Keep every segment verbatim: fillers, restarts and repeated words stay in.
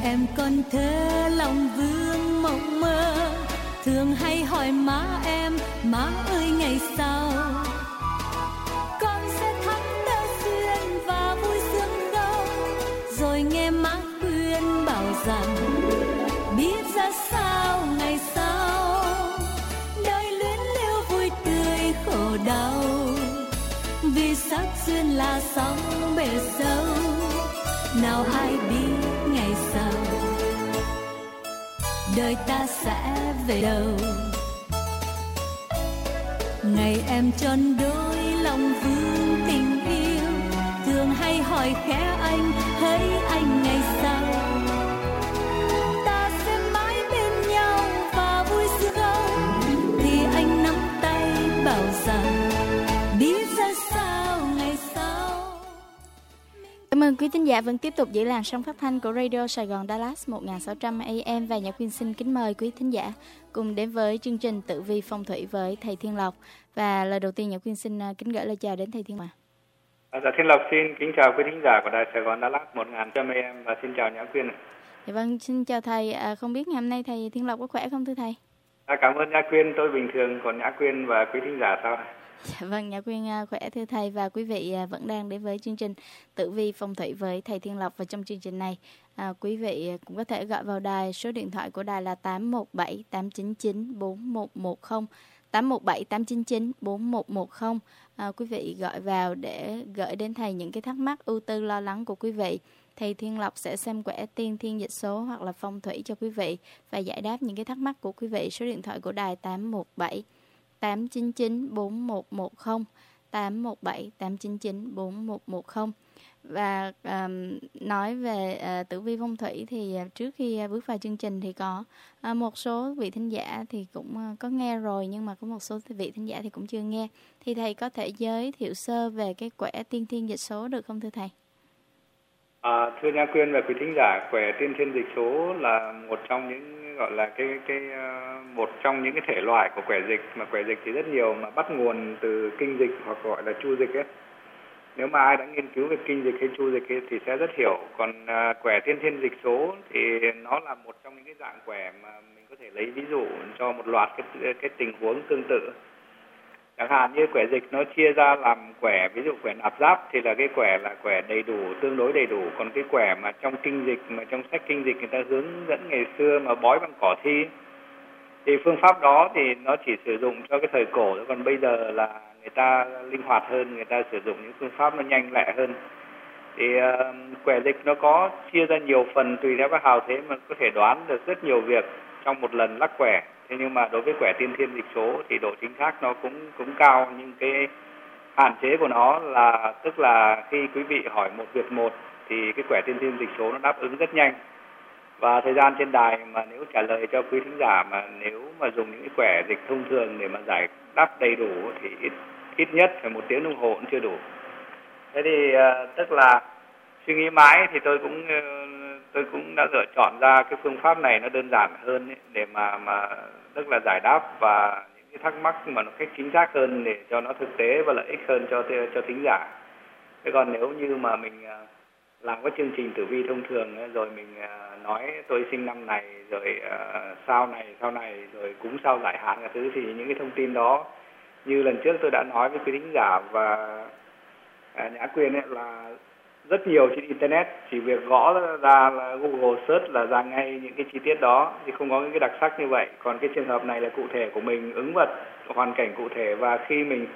em còn thơ lòng vương mộng mơ, thường hay hỏi má em, má ơi ngày sau con sẽ thắng tơ duyên và vui sướng đâu. Rồi nghe má khuyên bảo rằng biết ra sao ngày sau, đời luyến lưu vui tươi khổ đau, vì sắc duyên là sóng bể sâu, nào ai biết ngày sau đời ta sẽ về đâu. Ngày em tròn đôi lòng vương tình yêu, thường hay hỏi khẽ anh, hỡi anh ngày sau ta sẽ mãi bên nhau và vui sướng không, thì anh nắm tay bảo rằng biết ra sao ngày sau. Cảm ơn quý thính giả vẫn tiếp tục giữ làn sóng phát thanh của Radio Sài Gòn Dallas một nghìn sáu trăm A M, và Nhã Quyên xin kính mời quý thính giả cùng đến với chương trình Tử vi phong thủy với thầy Thiên Lộc. Và lời đầu tiên Nhã Quyên xin kính gửi lời chào đến thầy Thiên Lộc. À, dạ Thiên Lộc xin kính chào quý thính giả của Đài Sài Gòn Dallas một nghìn sáu trăm A M và xin chào Nhã Quyên. Dạ vâng, xin chào thầy. À, không biết ngày hôm nay thầy Thiên Lộc có khỏe không thưa thầy? À, cảm ơn Nhã Quyên, tôi bình thường, còn Nhã Quyên và quý thính giả sao? Dạ vâng, Nhã Quyên khỏe thưa thầy, và quý vị vẫn đang đến với chương trình Tử vi phong thủy với thầy Thiên Lộc. Và trong chương trình này, à, quý vị cũng có thể gọi vào đài, số điện thoại của đài là tám một bảy tám chín chín bốn một một không, tám một bảy tám chín chín bốn một một không. À, quý vị gọi vào để gửi đến thầy những cái thắc mắc, ưu tư, lo lắng của quý vị. Thầy Thiên Lộc sẽ xem quẻ tiên thiên dịch số hoặc là phong thủy cho quý vị và giải đáp những cái thắc mắc của quý vị. Số điện thoại của đài tám một bảy tám chín chín bốn một một không, tám một bảy tám chín chín bốn một một không. Và um, nói về uh, tử vi phong thủy thì uh, trước khi uh, bước vào chương trình thì có uh, một số vị thính giả thì cũng uh, có nghe rồi, nhưng mà có một số vị thính giả thì cũng chưa nghe. Thì thầy có thể giới thiệu sơ về cái quẻ tiên thiên dịch số được không thưa thầy? À, thưa Nhã Quyên và quý thính giả, quẻ tiên thiên dịch số là một trong những gọi là cái cái uh, một trong những cái thể loại của quẻ dịch, mà quẻ dịch thì rất nhiều, mà bắt nguồn từ kinh dịch hoặc gọi là chu dịch ấy. Nếu mà ai đã nghiên cứu về kinh dịch hay chu dịch ấy, thì sẽ rất hiểu. Còn uh, quẻ tiên thiên dịch số thì nó là một trong những cái dạng quẻ mà mình có thể lấy ví dụ cho một loạt cái cái tình huống tương tự. Chẳng hạn như quẻ dịch nó chia ra làm quẻ, ví dụ quẻ nạp giáp thì là cái quẻ là quẻ đầy đủ, tương đối đầy đủ. Còn cái quẻ mà trong kinh dịch, mà trong sách kinh dịch người ta hướng dẫn ngày xưa mà bói bằng cỏ thi, thì phương pháp đó thì nó chỉ sử dụng cho cái thời cổ. Còn bây giờ là người ta linh hoạt hơn, người ta sử dụng những phương pháp nó nhanh lẹ hơn. Thì uh, quẻ dịch nó có chia ra nhiều phần tùy theo các hào thế mà có thể đoán được rất nhiều việc trong một lần lắc quẻ. Thế nhưng mà đối với quẻ tiên thiên dịch số thì độ chính xác nó cũng cũng cao, nhưng cái hạn chế của nó là tức là khi quý vị hỏi một việc một thì cái quẻ tiên thiên dịch số nó đáp ứng rất nhanh. Và thời gian trên đài mà nếu trả lời cho quý thính giả mà nếu mà dùng những cái quẻ dịch thông thường để mà giải đáp đầy đủ thì ít ít nhất phải một tiếng đồng hồ cũng chưa đủ. Thế thì uh, tức là suy nghĩ mãi thì tôi cũng uh, tôi cũng đã lựa chọn ra cái phương pháp này nó đơn giản hơn ấy, để mà mà tức là giải đáp và những cái thắc mắc mà nó cách chính xác hơn để cho nó thực tế và lợi ích hơn cho cho thính giả. Thế còn nếu như mà mình uh, làm cái chương trình tử vi thông thường ấy, rồi mình uh, nói tôi sinh năm này, rồi uh, sao này sau này, rồi cúng sao giải hạn các thứ, thì những cái thông tin đó như lần trước tôi đã nói với quý thính giả và uh, Nhã Quyên ấy, là rất nhiều trên internet, chỉ việc gõ ra là Google search là ra ngay những cái chi tiết đó, thì không có những cái đặc sắc như vậy. Còn cái trường hợp này là cụ thể của mình, ứng vật, hoàn cảnh cụ thể, và khi mình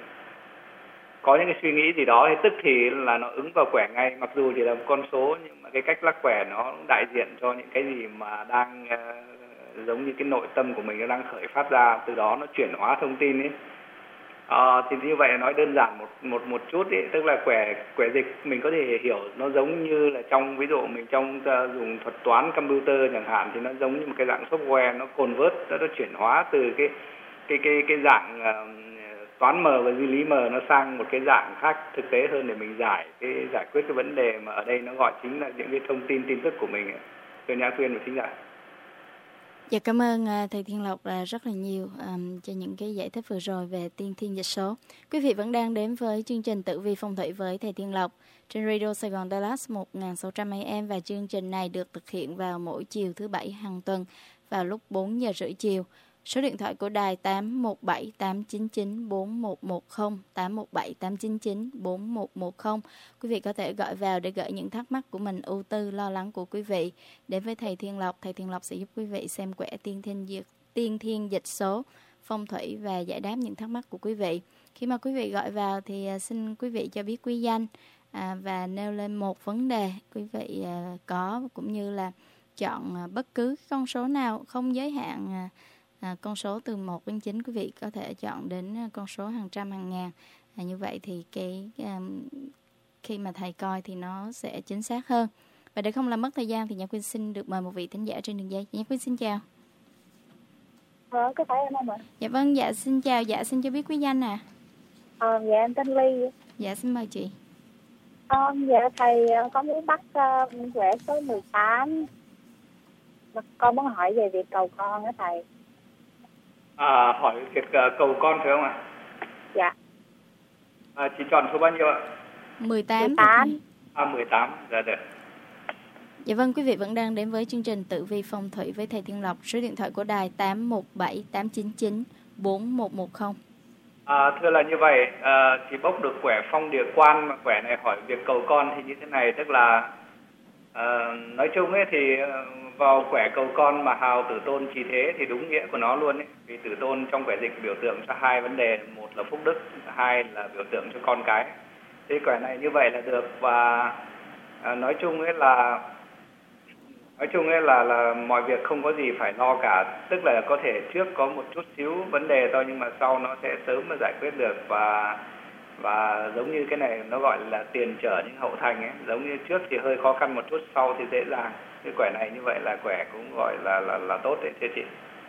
có những cái suy nghĩ gì đó thì tức thì là nó ứng vào quẻ ngay, mặc dù chỉ là một con số nhưng mà cái cách lắc quẻ nó cũng đại diện cho những cái gì mà đang uh, giống như cái nội tâm của mình nó đang khởi phát ra, từ đó nó chuyển hóa thông tin ấy. À, thì như vậy là nói đơn giản một một một chút ấy, tức là quẻ quẻ dịch mình có thể hiểu nó giống như là trong ví dụ mình trong uh, dùng thuật toán computer chẳng hạn, thì nó giống như một cái dạng software, nó convert, nó, nó chuyển hóa từ cái cái cái cái dạng uh, toán mờ và duy lý mờ nó sang một cái dạng khác thực tế hơn để mình giải cái giải quyết cái vấn đề mà ở đây nó gọi chính là những cái thông tin tin tức của mình. Tôi Nhã Quyên và thính giả. Dạ, cảm ơn uh, thầy Thiên Lộc uh, rất là nhiều um, cho những cái giải thích vừa rồi về tiên thiên dịch số. Quý vị vẫn đang đến với chương trình Tử vi phong thủy với thầy Thiên Lộc trên Radio Sài Gòn Dallas một nghìn sáu trăm A M, và chương trình này được thực hiện vào mỗi chiều thứ bảy hàng tuần vào lúc bốn giờ rưỡi chiều. Số điện thoại của đài tám một bảy tám chín chín bốn một một không, tám một bảy tám chín chín bốn một một không. Quý vị có thể gọi vào để gửi những thắc mắc của mình, ưu tư, lo lắng của quý vị đến với thầy Thiên Lộc. Thầy Thiên Lộc sẽ giúp quý vị xem quẻ tiên thiên diệt, tiên thiên dịch số, phong thủy và giải đáp những thắc mắc của quý vị. Khi mà quý vị gọi vào thì xin quý vị cho biết quý danh à, và nêu lên một vấn đề quý vị à, có, cũng như là chọn à, bất cứ con số nào, không giới hạn à, À, con số từ một đến chín, quý vị có thể chọn đến con số hàng trăm, hàng ngàn. À, như vậy thì cái um, khi mà thầy coi thì nó sẽ chính xác hơn. Và để không làm mất thời gian thì Nhã Quyên xin được mời một vị thính giả trên đường dây. Nhã Quyên xin chào. Ờ, có phải em không ạ? Dạ vâng, dạ xin chào, dạ xin cho biết quý danh à. Ờ, dạ em tên Ly. Dạ xin mời chị. Ờ, dạ thầy có muốn bắt uh, quẻ số mười tám. Con muốn hỏi về việc cầu con đó thầy. À, hỏi việc uh, cầu con phải không ạ? Dạ. À, chị chọn số bao nhiêu ạ? mười tám. mười tám. À, mười tám, dạ được. Dạ vâng, quý vị vẫn đang đến với chương trình Tử vi phong thủy với thầy Thiên Lộc. Số điện thoại của đài tám một bảy tám chín chín bốn một một không. À, thưa là như vậy, à, chị bốc được quẻ phong địa quan, mà quẻ này hỏi việc cầu con thì như thế này, tức là à, nói chung ấy thì vào quẻ cầu con mà hào tử tôn trì thế thì đúng nghĩa của nó luôn ấy. Vì tử tôn trong quẻ dịch biểu tượng cho hai vấn đề, một là phúc đức, hai là biểu tượng cho con cái. Thì quẻ này như vậy là được, và à, nói chung ấy là nói chung ấy là là mọi việc không có gì phải lo cả, tức là có thể trước có một chút xíu vấn đề thôi nhưng mà sau nó sẽ sớm mà giải quyết được, và và giống như cái này nó gọi là tiền trở nhưng hậu thành ấy, giống như trước thì hơi khó khăn một chút, sau thì dễ dàng. Cái quẻ này như vậy là quẻ cũng gọi là là là tốt đấy thưa chị.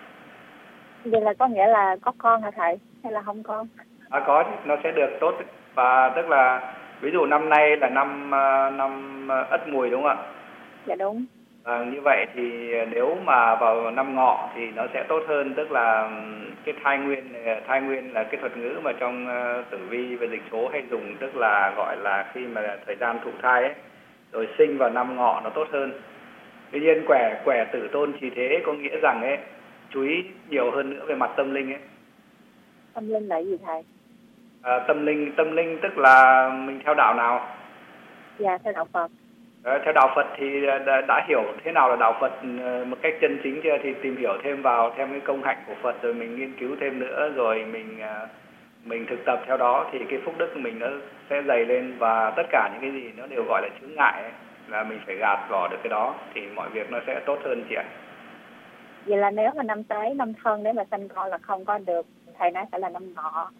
Vậy là có nghĩa là có con hả thầy hay là không con? À, có, nó sẽ được tốt, và tức là ví dụ năm nay là năm năm Ất Mùi đúng không ạ? Dạ đúng. À, như vậy thì nếu mà vào năm Ngọ thì nó sẽ tốt hơn, tức là cái thai nguyên thai nguyên là cái thuật ngữ mà trong uh, tử vi và dịch số hay dùng, tức là gọi là khi mà thời gian thụ thai ấy, rồi sinh vào năm Ngọ nó tốt hơn. Tuy nhiên quẻ quẻ tử tôn trì thế có nghĩa rằng ấy chú ý nhiều hơn nữa về mặt tâm linh ấy. Tâm linh là gì thầy? À, tâm linh tâm linh tức là mình theo đạo nào? Dạ theo đạo Phật. À, theo đạo Phật thì đã, đã hiểu thế nào là đạo Phật một cách chân chính chưa, thì tìm hiểu thêm vào thêm cái công hạnh của Phật, rồi mình nghiên cứu thêm nữa, rồi mình mình thực tập theo đó thì cái phúc đức của mình nó sẽ dày lên, và tất cả những cái gì nó đều gọi là chướng ngại ấy, là mình phải gạt bỏ được cái đó thì mọi việc nó sẽ tốt hơn chị ạ. Vậy là nếu mà năm tới năm Thân để mà sanh con là không có được, thầy nói phải là năm Ngọ.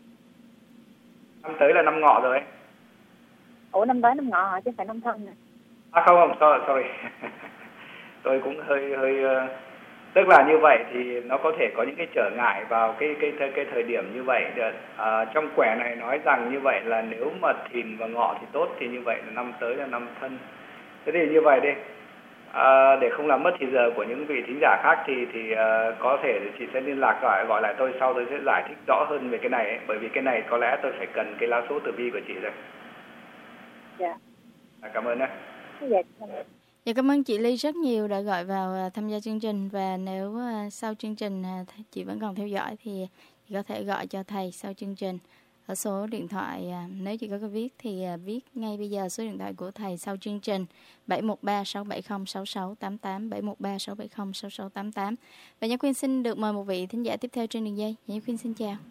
Năm tới là năm Ngọ rồi. Ủa năm tới năm Ngọ hả chứ phải năm Thân nè? À không không, sorry, sorry. Tôi cũng hơi hơi uh, tức là như vậy thì nó có thể có những cái trở ngại vào cái cái cái, cái thời điểm như vậy. À, trong quẻ này nói rằng như vậy là nếu mà Thìn và Ngọ thì tốt, thì như vậy là năm tới là năm Thân. Thế thì như vậy đi. À, để không làm mất thì giờ của những vị thính giả khác thì thì uh, có thể chị sẽ liên lạc gọi gọi lại tôi, sau tôi sẽ giải thích rõ hơn về cái này ấy. Bởi vì cái này có lẽ tôi phải cần cái lá số tử vi của chị rồi. Dạ. À, cảm ơn ạ. Dạ. Dạ, cảm ơn chị Ly rất nhiều đã gọi vào tham gia chương trình, và nếu uh, sau chương trình uh, chị vẫn còn theo dõi thì chị có thể gọi cho thầy sau chương trình ở số điện thoại, uh, nếu chị có cái viết thì uh, viết ngay bây giờ số điện thoại của thầy sau chương trình bảy một ba sáu bảy không sáu sáu tám tám, bảy một ba sáu bảy không sáu sáu tám tám. Và Nhã Quyên xin được mời một vị thính giả tiếp theo trên đường dây. Nhã Quyên xin chào.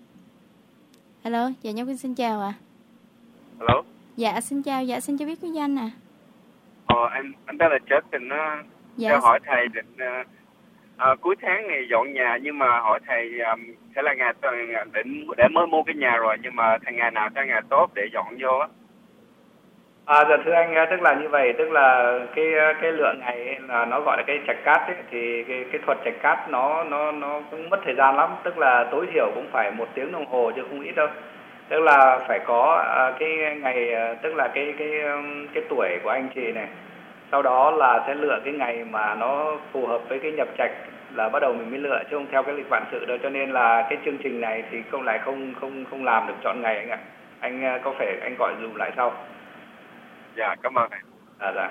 Hello, dạ Nhã Quyên xin chào ạ. À. Hello. Dạ xin chào, dạ xin cho biết quý danh à. Ờ, anh anh tên là Justin á. Dạ. Cho hỏi thầy định uh, uh, cuối tháng này dọn nhà, nhưng mà hỏi thầy um, sẽ là ngày định để mới mua cái nhà rồi, nhưng mà thằng ngày nào sẽ ngày tốt để dọn vô á. À, dạ thưa anh, tức là như vậy, tức là cái cái lượng ngày ấy là nó gọi là cái trạch cát ấy, thì cái cái thuật trạch cát nó nó nó cũng mất thời gian lắm, tức là tối thiểu cũng phải một tiếng đồng hồ chứ không ít đâu. Tức là phải có uh, cái ngày uh, tức là cái cái um, cái tuổi của anh chị này. Sau đó là sẽ lựa cái ngày mà nó phù hợp với cái nhập trạch, là bắt đầu mình mới lựa, chứ không theo cái lịch vạn sự đâu. Cho nên là cái chương trình này thì không lại không không không làm được chọn ngày anh ạ. Anh có phải anh gọi dùm lại sau. Dạ cảm ơn anh. À, dạ.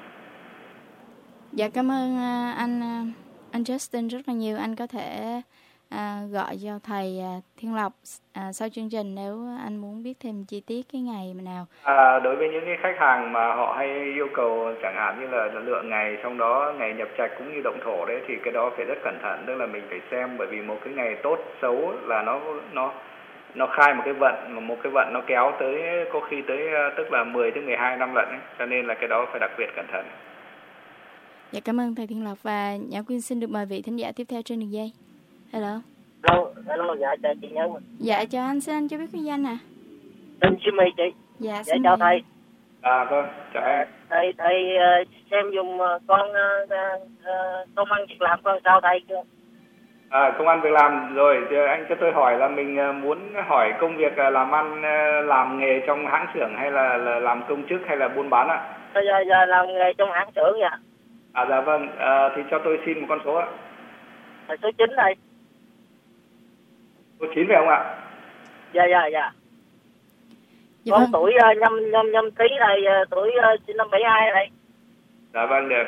Dạ cảm ơn anh anh Justin rất là nhiều. Anh có thể à, gọi cho thầy Thiên Lộc à, sau chương trình nếu anh muốn biết thêm chi tiết cái ngày nào. À, đối với những cái khách hàng mà họ hay yêu cầu chẳng hạn như là lựa ngày, trong đó ngày nhập trạch cũng như động thổ đấy, thì cái đó phải rất cẩn thận. Tức là mình phải xem, bởi vì một cái ngày tốt xấu là nó nó nó khai một cái vận, mà một cái vận nó kéo tới có khi tới tức là mười tới mười hai năm lận ấy. Cho nên là cái đó phải đặc biệt cẩn thận. Dạ cảm ơn thầy Thiên Lộc, và Nhã Quyên xin được mời vị thính giả tiếp theo trên đường dây. Hello. Hello, hello, dạ chào chị Nhân. Dạ chào anh, xin anh cho biết cái danh à? Tên Jimmy chị. Dạ, dạ chào thầy. À vâng, chào em. Thầy thầy xem dùng con công ăn việc làm con sao thầy chưa? À, công ăn việc làm rồi, anh cho tôi hỏi là mình muốn hỏi công việc làm ăn, làm nghề trong hãng xưởng hay là, là làm công chức hay là buôn bán ạ? Bây giờ, giờ làm nghề trong hãng xưởng vậy. À dạ vâng, à, thì cho tôi xin một con số ạ. Là số chín đây. Số chín phải không ạ? Dạ dạ dạ. Dạ con vâng. tuổi uh, nhâm nhâm nhâm tí này, uh, tuổi uh, sinh năm bảy hai đây. Dạ vâng, được.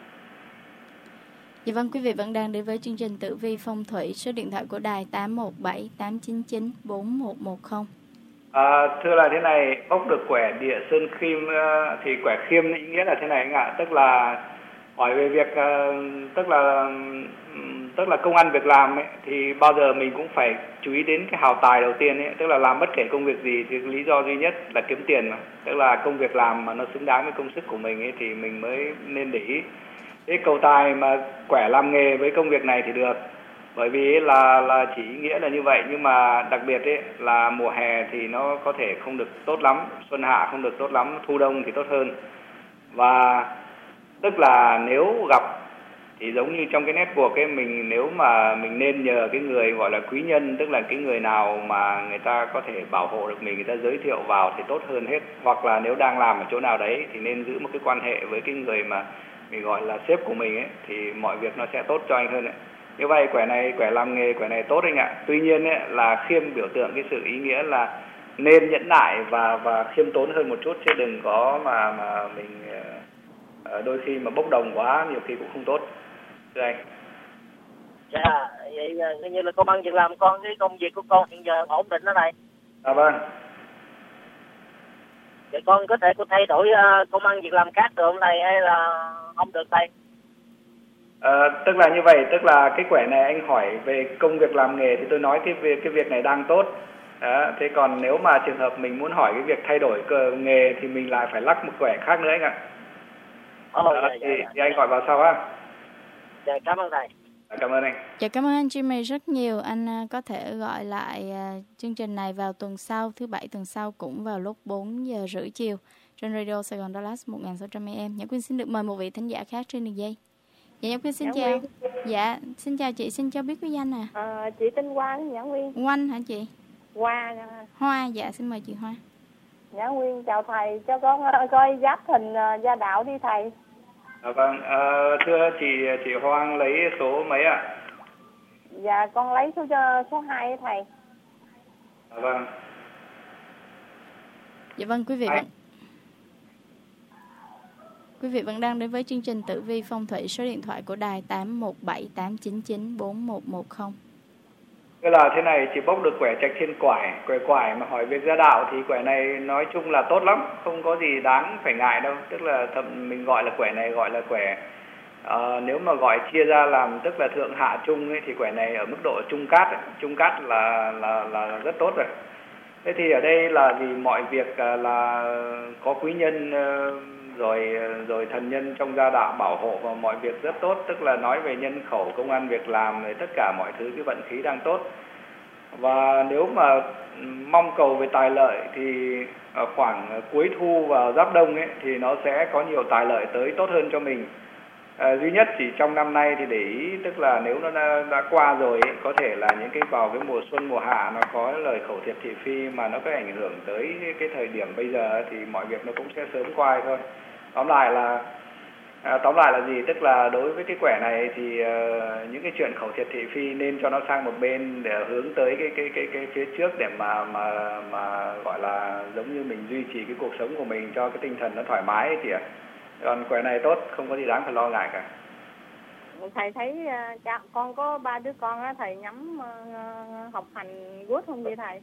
Dạ vâng, quý vị vẫn đang đến với chương trình Tử Vi Phong Thủy, số điện thoại của đài tám một bảy tám chín chín bốn một một không. À, thưa là thế này, bốc được quẻ địa sơn khiêm, thì quẻ khiêm ý nghĩa là thế này anh ạ, tức là hỏi về việc tức là tức là công ăn việc làm ấy, thì bao giờ mình cũng phải chú ý đến cái hào tài đầu tiên ấy, tức là làm bất kể công việc gì thì lý do duy nhất là kiếm tiền mà, tức là công việc làm mà nó xứng đáng với công sức của mình ấy thì mình mới nên để ý. Cái cầu tài mà quẻ làm nghề với công việc này thì được, bởi vì là là chỉ ý nghĩa là như vậy, nhưng mà đặc biệt ấy là mùa hè thì nó có thể không được tốt lắm, xuân hạ không được tốt lắm, thu đông thì tốt hơn. Và tức là nếu gặp thì giống như trong cái network ấy, mình nếu mà mình nên nhờ cái người gọi là quý nhân, tức là cái người nào mà người ta có thể bảo hộ được mình, người ta giới thiệu vào thì tốt hơn hết. Hoặc là nếu đang làm ở chỗ nào đấy thì nên giữ một cái quan hệ với cái người mà mình gọi là sếp của mình ấy, thì mọi việc nó sẽ tốt cho anh hơn ấy. Như vậy quẻ này, quẻ làm nghề, quẻ này tốt anh ạ. Tuy nhiên ấy, là khiêm biểu tượng cái sự ý nghĩa là nên nhẫn nại và và khiêm tốn hơn một chút, chứ đừng có mà mà mình uh, đôi khi mà bốc đồng quá nhiều khi cũng không tốt. Thưa anh. Dạ, vậy uh, như là công ăn việc làm con, cái công việc của con hiện giờ ổn định đó này. À vâng. Vậy con có thể có thay đổi uh, công ăn việc làm khác được không này, hay là không được đây? À, tức là như vậy, tức là cái quẻ này anh hỏi về công việc làm nghề thì tôi nói cái việc cái việc này đang tốt. Đó, thế còn nếu mà trường hợp mình muốn hỏi cái việc thay đổi nghề thì mình lại phải lắc một quẻ khác nữa anh ạ. Ồ, Đó, dạ, thì, dạ, dạ, thì anh dạ. gọi vào sau ha. Dạ, cảm ơn thầy. Cảm ơn anh. Dạ cảm ơn anh Jimmy rất nhiều. Anh có thể gọi lại uh, chương trình này vào tuần sau, thứ bảy tuần sau cũng vào lúc bốn giờ rưỡi chiều trên Radio Sài Gòn Dallas một nghìn sáu trăm A M. Nhã Quyên xin được mời một vị thính giả khác trên đường dây. Dạ Nhã Quyên xin Nhã chào. Quyên. Dạ xin chào chị, xin cho biết cái danh à. À, chị tên Hoa, Nhã Quyên. Oanh hả chị? Hoa. Hoa, dạ xin mời chị Hoa. Nhã Quyên chào thầy, cho con coi giáp thìn uh, gia đạo đi thầy. À, vâng, à, thưa chị chị Hoang lấy số mấy ạ? Dạ con lấy số cho số hai thầy. À, vâng. Dạ vâng, quý vị Hai. vẫn Quý vị vẫn đang đến với chương trình Tử Vi Phong Thủy, số điện thoại của đài tám một bảy tám chín chín bốn một một không. Tức là thế này, chị bốc được quẻ trạch thiên quải, quẻ quải mà hỏi việc gia đạo thì quẻ này nói chung là tốt lắm, không có gì đáng phải ngại đâu. Tức là thậm mình gọi là quẻ này gọi là quẻ uh, nếu mà gọi chia ra làm tức là thượng hạ trung ấy, thì quẻ này ở mức độ trung cát ấy. Trung cát là là là rất tốt rồi. Thế thì ở đây là vì mọi việc uh, là có quý nhân uh, rồi rồi thần nhân trong gia đạo bảo hộ và mọi việc rất tốt, tức là nói về nhân khẩu, công ăn việc làm, rồi tất cả mọi thứ cái vận khí đang tốt. Và nếu mà mong cầu về tài lợi thì ở khoảng cuối thu và giáp đông ấy thì nó sẽ có nhiều tài lợi tới tốt hơn cho mình. À, duy nhất chỉ trong năm nay thì để ý, tức là nếu nó đã, đã qua rồi ấy, có thể là những cái vào cái mùa xuân mùa hạ nó có lời khẩu thiệt thị phi mà nó có ảnh hưởng tới cái thời điểm bây giờ thì mọi việc nó cũng sẽ sớm qua thôi. Tóm lại là À, tóm lại là gì? Tức là đối với cái quẻ này thì uh, những cái chuyện khẩu thiệt thị phi nên cho nó sang một bên để hướng tới cái cái cái cái phía trước để mà mà mà gọi là giống như mình duy trì cái cuộc sống của mình cho cái tinh thần nó thoải mái ấy chị ạ. Còn quẻ này tốt, không có gì đáng phải lo ngại cả. Thầy thấy uh, cha con có ba đứa con á, thầy nhắm uh, học hành good không vậy thầy?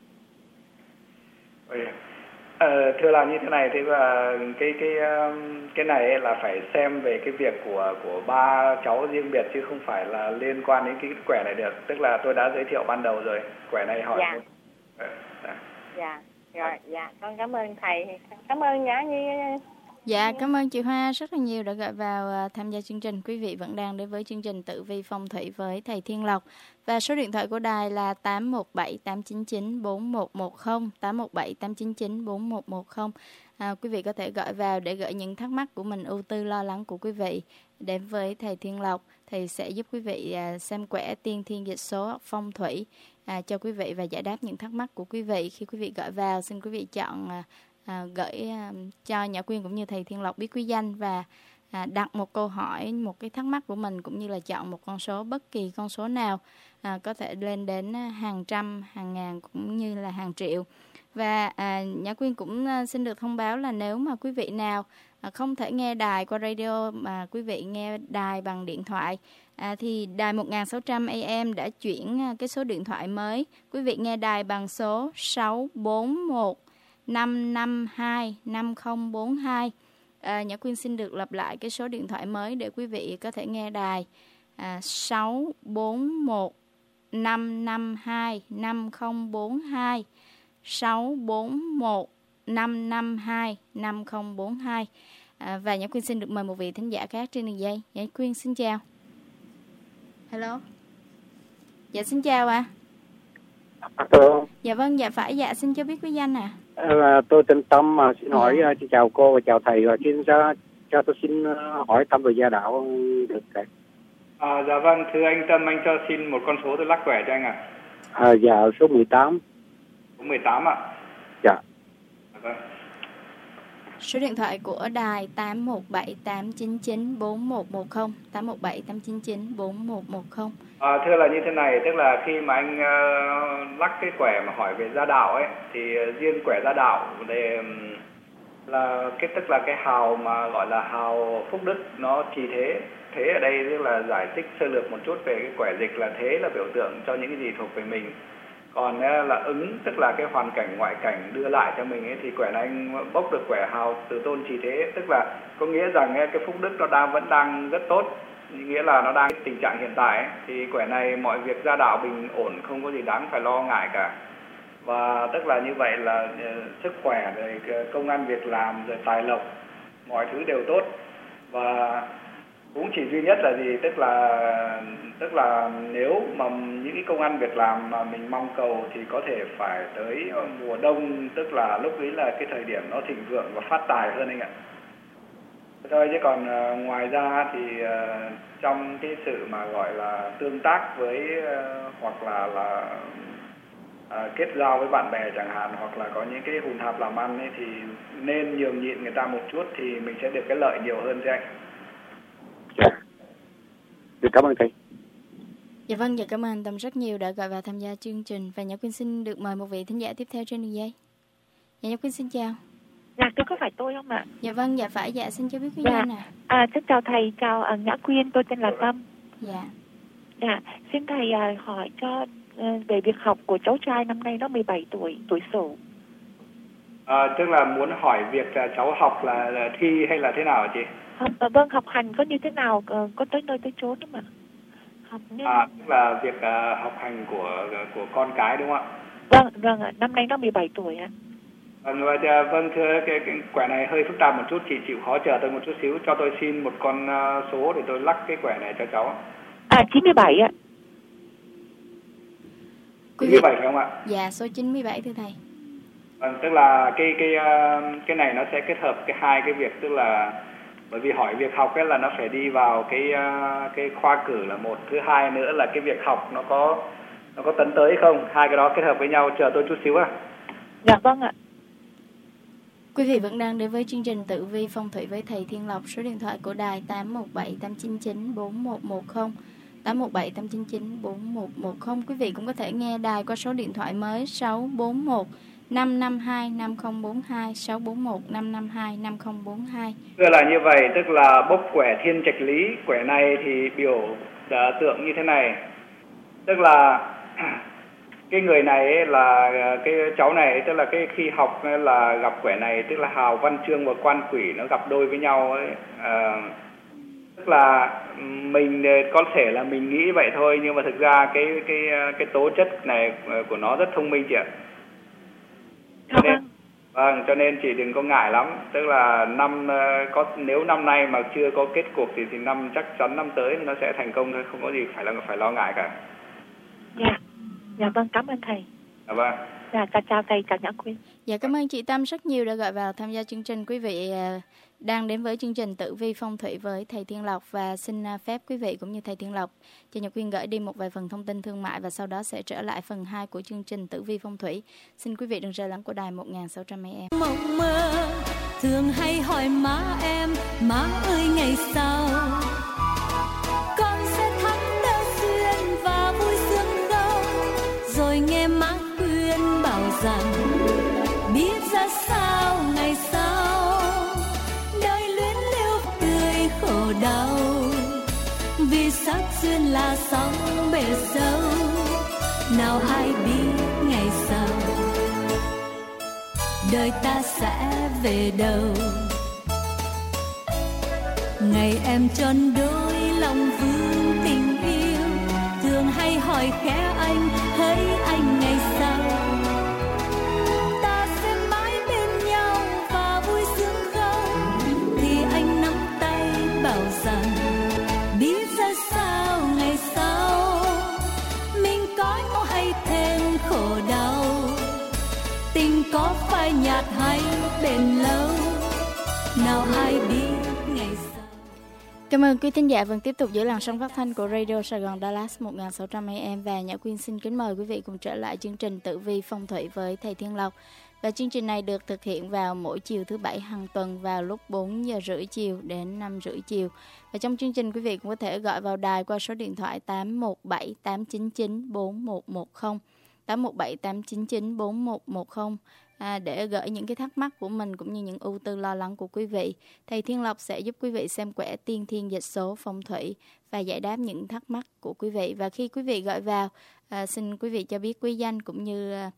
Ôi, ờ, thưa là như thế này, thế và cái cái cái này ấy là phải xem về cái việc của của ba cháu riêng biệt chứ không phải là liên quan đến cái quẻ này được. Tức là tôi đã giới thiệu ban đầu rồi, quẻ này hỏi. Dạ. Ờ, dạ. Dạ, rồi, dạ, con cảm ơn thầy, cảm ơn nhá như. Dạ, cảm ơn chị Hoa rất là nhiều đã gọi vào uh, tham gia chương trình. Quý vị vẫn đang đến với chương trình Tử Vi Phong Thủy với thầy Thiên Lộc. Và số điện thoại của đài là tám một bảy tám chín chín bốn một một không, tám một bảy tám chín chín bốn một một không. À, quý vị có thể gọi vào để gửi những thắc mắc của mình, ưu tư lo lắng của quý vị đến với thầy Thiên Lộc. Thầy sẽ giúp quý vị uh, xem quẻ tiên thiên dịch số phong thủy uh, cho quý vị và giải đáp những thắc mắc của quý vị. Khi quý vị gọi vào, xin quý vị chọn uh, À, gửi à, cho Nhã Quyên cũng như thầy Thiên Lộc biết quý danh và à, đặt một câu hỏi, một cái thắc mắc của mình, cũng như là chọn một con số, bất kỳ con số nào, à, có thể lên đến hàng trăm, hàng ngàn cũng như là hàng triệu. Và à, Nhã Quyên cũng à, xin được thông báo là nếu mà quý vị nào à, không thể nghe đài qua radio mà quý vị nghe đài bằng điện thoại, à, thì đài một nghìn sáu trăm A M đã chuyển à, cái số điện thoại mới. Quý vị nghe đài bằng số sáu bốn một năm năm hai năm không bốn hai. À, Nhã Quyên xin được lặp lại cái số điện thoại mới để quý vị có thể nghe đài à, sáu bốn một năm năm hai năm không bốn hai, sáu bốn một năm năm hai năm không bốn hai. À, và Nhã Quyên xin được mời một vị thính giả khác trên đường dây. Nhã Quyên xin chào. Hello. Dạ xin chào ạ. À. Hello. Dạ vâng, dạ phải, dạ xin cho biết quý danh ạ. À. À, tôi tên Tâm, mà xin hỏi, yeah. Xin chào cô và chào thầy, và xin cho, cho tôi xin hỏi thăm về gia đạo được thầy. À, dạ vâng, thưa anh Tâm, anh cho xin một con số tôi lắc quẻ cho anh ạ. À. À, dạ, số mười tám. Số mười tám ạ. Dạ. À, vâng. Số điện thoại của đài tám một bảy tám chín chín bốn một một không, tám một bảy tám chín chín bốn một một không. À, thưa là như thế này, tức là khi mà anh uh, lắc cái quẻ mà hỏi về gia đạo ấy, thì uh, riêng quẻ gia đạo để um, là cái tức là cái hào mà gọi là hào phúc đức nó trì thế. Thế ở đây tức là giải thích sơ lược một chút về cái quẻ dịch là thế là biểu tượng cho những cái gì thuộc về mình. Còn uh, là ứng tức là cái hoàn cảnh ngoại cảnh đưa lại cho mình ấy, thì quẻ này anh bốc được quẻ hào từ tôn trì thế, tức là có nghĩa rằng uh, cái phúc đức nó đang vẫn đang rất tốt. Nghĩa là nó đang tình trạng hiện tại ấy, thì quẻ này mọi việc gia đạo bình ổn, không có gì đáng phải lo ngại cả. Và tức là như vậy là uh, sức khỏe, rồi công ăn việc làm, rồi tài lộc, mọi thứ đều tốt. Và cũng chỉ duy nhất là gì, tức là tức là nếu mà những cái công ăn việc làm mà mình mong cầu thì có thể phải tới mùa đông, tức là lúc ấy là cái thời điểm nó thịnh vượng và phát tài hơn anh ạ. Thôi chứ còn uh, ngoài ra thì uh, trong cái sự mà gọi là tương tác với uh, hoặc là là uh, kết giao với bạn bè chẳng hạn, hoặc là có những cái hùn hạp làm ăn ấy, thì nên nhường nhịn người ta một chút thì mình sẽ được cái lợi nhiều hơn chứ anh. Dạ. Được, cảm ơn thầy. Dạ vâng, dạ cảm ơn Tâm rất nhiều đã gọi vào tham gia chương trình. Và Nhã Quyên xin được mời một vị thính giả tiếp theo trên đường dây. Dạ, Nhã Quyên xin chào. Dạ, tôi có phải tôi không ạ? Dạ vâng, dạ phải, dạ xin cho biết quý dạ. danh ạ. À, xin chào thầy, chào uh, Nhã Quyên, tôi tên là Tâm. Dạ. Dạ, xin thầy uh, hỏi cho uh, về việc học của cháu trai năm nay nó mười bảy tuổi, tuổi Sửu. À, tức là muốn hỏi việc là cháu học là, là thi hay là thế nào hả chị? Học, uh, vâng, học hành có như thế nào, uh, có tới nơi tới chốn không ạ? Học như... À, tức là việc uh, học hành của của con cái đúng không ạ? Vâng, vâng ạ, năm nay nó mười bảy tuổi ạ. Vâng, vâng thưa, cái, cái quẻ này hơi phức tạp một chút, chị chịu khó chờ tôi một chút xíu, cho tôi xin một con uh, số để tôi lắc cái quẻ này cho cháu. À, chín mươi bảy ạ. chín mươi bảy phải không ạ? Dạ, số chín mươi bảy thưa thầy. Vâng, tức là cái cái uh, cái này nó sẽ kết hợp cái hai cái việc, tức là bởi vì hỏi việc học ấy là nó phải đi vào cái uh, cái khoa cử là một, thứ hai nữa là cái việc học nó có nó có tấn tới không, hai cái đó kết hợp với nhau, chờ tôi chút xíu ạ. Dạ vâng ạ. Quý vị vẫn đang đến với chương trình Tử vi phong thủy với thầy Thiên Lộc. Số điện thoại của đài tám một bảy tám chín chín bốn một một không, tám một bảy tám chín chín bốn một một không. Quý vị cũng có thể nghe đài qua số điện thoại mới sáu bốn một năm năm hai năm không bốn hai, sáu bốn một năm năm hai năm không bốn hai. Tức là như vậy, tức là bốc quẻ thiên trạch lý. Quẻ này thì biểu tượng như thế này. Tức là cái người này ấy là cái cháu này ấy, tức là cái khi học là gặp quẻ này, tức là hào văn chương và quan quỷ nó gặp đôi với nhau ấy. À, tức là mình có thể là mình nghĩ vậy thôi, nhưng mà thực ra cái cái cái tố chất này của nó rất thông minh chị ạ. Cho nên, vâng, cho nên chị đừng có ngại lắm. Tức là năm có nếu năm nay mà chưa có kết cục thì thì năm chắc chắn năm tới nó sẽ thành công thôi, không có gì phải là phải lo ngại cả. Dạ, dạ vâng, cảm ơn thầy. Dạ vâng. Dạ, chào thầy, chào Nhã Quyên. Dạ, cảm ơn chị Tâm rất nhiều đã gọi vào tham gia chương trình. Quý vị đang đến với chương trình Tử vi phong thủy với thầy Thiên Lộc, và xin phép quý vị cũng như thầy Thiên Lộc cho Nhã Quyên gửi đi một vài phần thông tin thương mại, và sau đó sẽ trở lại phần hai của chương trình Tử vi phong thủy. Xin quý vị đừng rời lắng của đài một nghìn sáu trăm a em. Mộng mơ thường hay hỏi má em, má ơi ngày sau con sẽ thắng đa duyên và vui sướng đâu, rồi nghe má khuyên bảo rằng biết ra sao ngày sau đời luyến lưu tươi khổ đau, vì sắc duyên là sóng bể sâu, nào ai biết ngày sau đời ta sẽ về đâu. Ngày em tròn đôi lòng vương tình yêu, thường hay hỏi khẽ anh hỡi anh ngày sau ta sẽ mãi bên nhau và vui sướng không, thì anh nắm tay bảo rằng biết ra sao ngày sau mình có nhau hay thêm khổ đau, tình có phai nhạt hay bền lâu, nào ai biết ngày sau. Cảm ơn quý thính giả vẫn tiếp tục giữ làn sóng phát thanh của Radio Sài Gòn Dallas một nghìn sáu trăm a em, và Nhã Quyên xin kính mời quý vị cùng trở lại chương trình Tử vi phong thủy với thầy Thiên Lộc. Và chương trình này được thực hiện vào mỗi chiều thứ bảy hàng tuần vào lúc bốn giờ rưỡi chiều đến năm rưỡi chiều. Và trong chương trình quý vị cũng có thể gọi vào đài qua số điện thoại tám một bảy tám chín chín bốn một một không, tám một bảy tám chín chín bốn một một không à, để gửi những cái thắc mắc của mình cũng như những ưu tư lo lắng của quý vị. Thầy Thiên Lộc sẽ giúp quý vị xem quẻ tiên thiên dịch số phong thủy và giải đáp những thắc mắc của quý vị. Và khi quý vị gọi vào, à, xin quý vị cho biết quý danh cũng như à,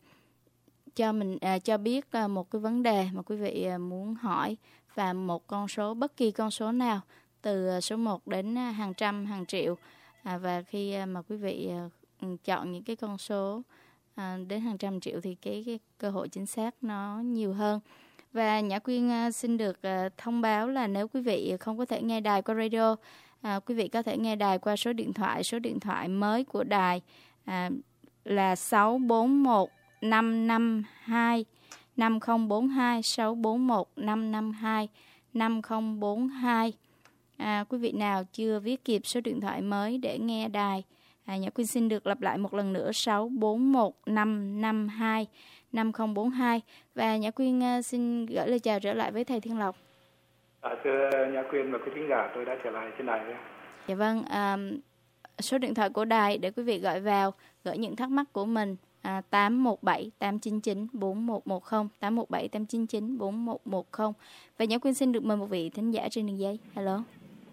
cho mình à, cho biết à, một cái vấn đề mà quý vị à, muốn hỏi, và một con số, bất kỳ con số nào từ số một đến hàng trăm, hàng triệu. À, và khi à, mà quý vị à, chọn những cái con số À, đến hàng trăm triệu thì cái, cái cơ hội chính xác nó nhiều hơn. Và Nhã Quyên uh, xin được uh, thông báo là nếu quý vị không có thể nghe đài qua radio, uh, quý vị có thể nghe đài qua số điện thoại. Số điện thoại mới của đài uh, là sáu bốn một năm năm hai năm không bốn hai, sáu bốn một năm năm hai năm không bốn hai. À, quý vị nào chưa viết kịp số điện thoại mới để nghe đài, À, Nhã Quyên xin được lặp lại một lần nữa sáu bốn một năm năm hai năm không bốn hai. Và Nhã Quyên uh, xin gửi lời chào trở lại với thầy Thiên Lộc. À, thưa Nhã Quyên và quý thính giả, tôi đã trở lại trên đài. Dạ vâng, uh, số điện thoại của đài để quý vị gọi vào gửi những thắc mắc của mình à, tám một bảy tám chín chín bốn một một không, tám một bảy tám chín chín bốn một một không. Và Nhã Quyên xin được mời một vị thính giả trên đường dây. Hello.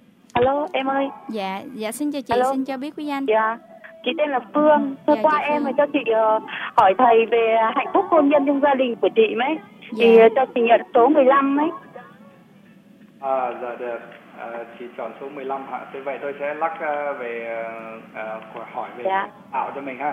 Alo, em ơi. Dạ, dạ xin chào chị, Hello. xin cho biết quý danh. Dạ, chị tên là Phương. Hôm Dạ, qua em cho chị uh, hỏi thầy về hạnh phúc hôn nhân trong gia đình của chị mấy. Dạ. Thì uh, cho chị nhận số mười lăm ấy. À, dạ được. À, chị chọn số mười lăm hả? Thế vậy tôi sẽ lắc uh, về uh, hỏi về dạ. tạo cho mình ha.